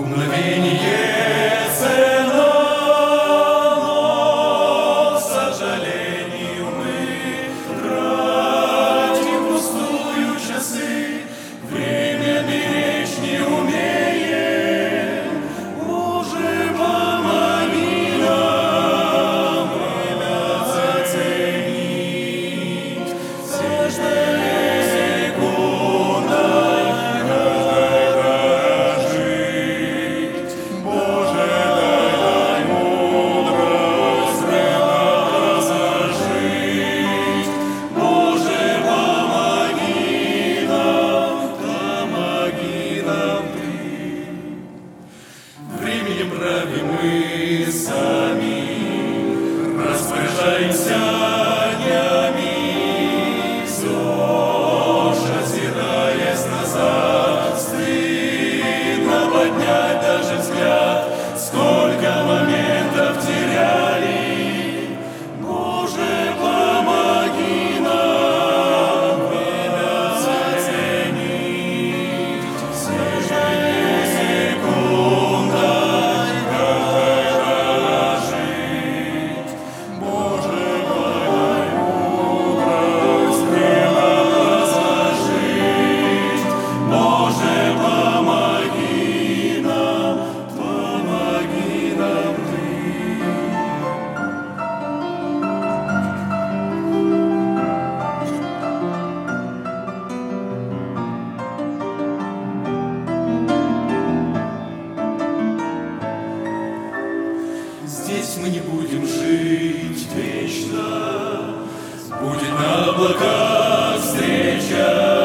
Мгновение цена, но, к сожалению, мы тратим пустую часы, время беречь не умеем. Боже, помоги нам время оценить, каждая секунда, каждая прожить. Боже, дай мудрость время сожить. Боже, помоги нам Ты. Временем правим мы сами, распоряжаемся днями, все же озираясь назад, стыдно поднять даже взгляд, сколько моментов теряли. Боже, помоги нам время оценить, каждая секунда, каждая прожить. Боже, дай мудрость время сожить. Боже, помоги нам Ты. Здесь мы не будем жить вечно, будет на облаках встреча.